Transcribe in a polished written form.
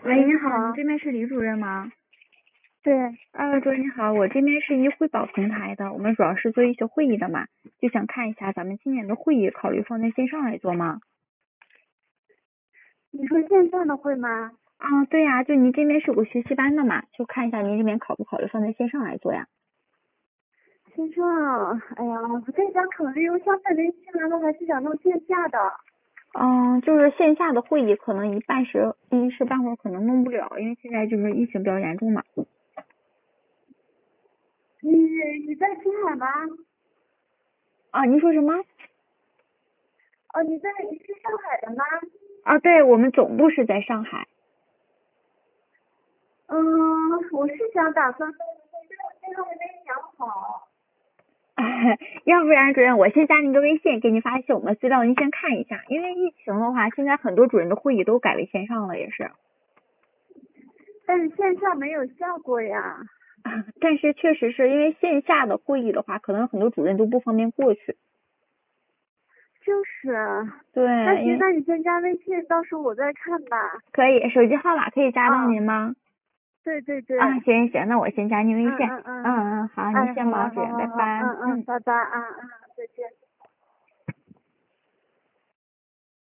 喂，你好， 你好你这边是李主任吗？ 对， 主任你好，我这边是汇宝平台的，我们主要是做一些会议的嘛，就想看一下咱们今年的会议考虑放在线上来做吗？ 你说线上的会吗？ 对呀，就您这边是有个学习班的嘛，就看一下您这边考不考虑放在线上来做呀？ 线上，哎呀，我在想考虑，我想等联系完了，还是想弄线下的。 就是线下的会议可能一时半会儿可能弄不了，因为现在就是疫情比较严重嘛。 你在青海吗？ 您说什么？ 哦，你是上海的吗？ 对，我们总部是在上海。 我是想打算弄一个，但是我现在还没想好。 要不然主任，我先加您个微信，给你发一些我们的资料，您先看一下。因为疫情的话，现在很多主任的会议都改为线上了，也是。 但是线上没有效果呀。 但是确实是因为线下的会议的话，可能很多主任都不方便过去。 就是。 对， 那行，那你先加微信，到时候我再看吧。 可以，手机号码可以加到您吗？ 对对对。 行，那我先加您微信。 嗯。 好，您哎，好， 先忙，主任，拜拜。 拜拜，